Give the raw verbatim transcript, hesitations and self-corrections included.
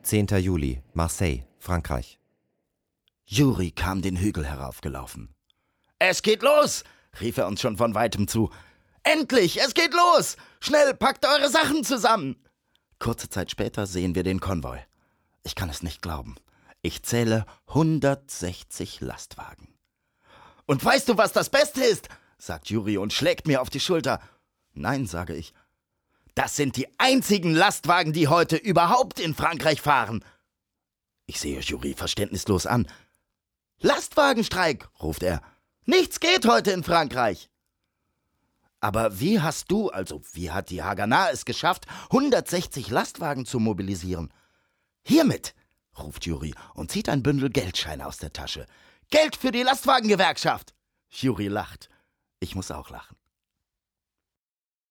zehnter Juli, Marseille, Frankreich. Juri kam den Hügel heraufgelaufen. »Es geht los«, rief er uns schon von Weitem zu. »Endlich, es geht los! Schnell, packt eure Sachen zusammen!« Kurze Zeit später sehen wir den Konvoi. Ich kann es nicht glauben. Ich zähle hundertsechzig Lastwagen. »Und weißt du, was das Beste ist?«, sagt Juri und schlägt mir auf die Schulter. »Nein«, sage ich. »Das sind die einzigen Lastwagen, die heute überhaupt in Frankreich fahren.« Ich sehe Juri verständnislos an. »Lastwagenstreik«, ruft er. »Nichts geht heute in Frankreich.« »Aber wie hast du, also wie hat die Haganah es geschafft, hundertsechzig Lastwagen zu mobilisieren?« »Hiermit«, ruft Juri und zieht ein Bündel Geldscheine aus der Tasche. »Geld für die Lastwagengewerkschaft!« Juri lacht. Ich muss auch lachen.